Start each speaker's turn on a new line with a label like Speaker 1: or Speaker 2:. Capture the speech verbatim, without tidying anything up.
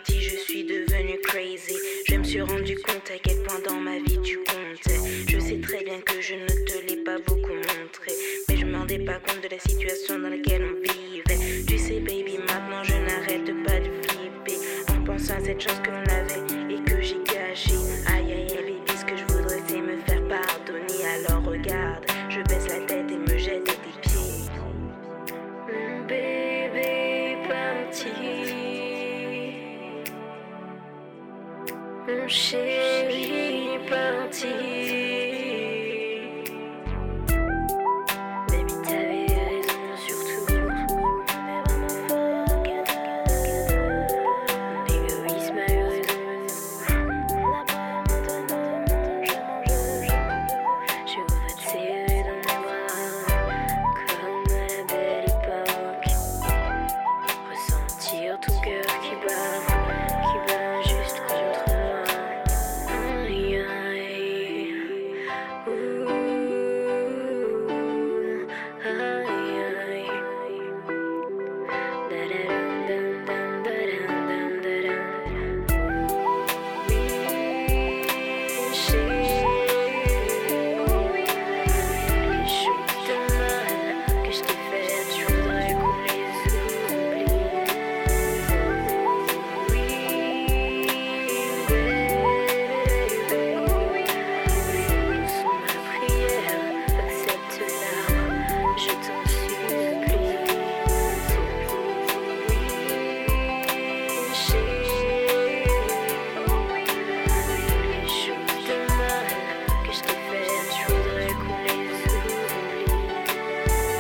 Speaker 1: parti, je suis devenue crazy. Je me suis rendu compte à quel point dans ma vie tu comptais. Je sais très bien que je ne te l'ai pas beaucoup montré, mais je me rendais pas compte de la situation dans laquelle on vivait. Tu sais baby, maintenant je n'arrête pas de flipper en pensant à cette chance que l'on avait